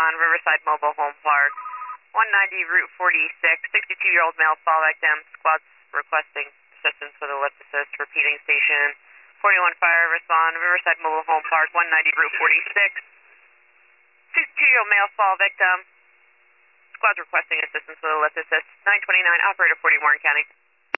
respond, Riverside Mobile Home Park. 190 Route 46, 62-year-old male fall victim. Squad's requesting assistance with a lift assist. Repeating station. 41 fire, respond, Riverside Mobile Home Park, 190 Route 46. 62-year-old male fall victim. Squad's requesting assistance with a lift assist. 929, operator 40 Warren County.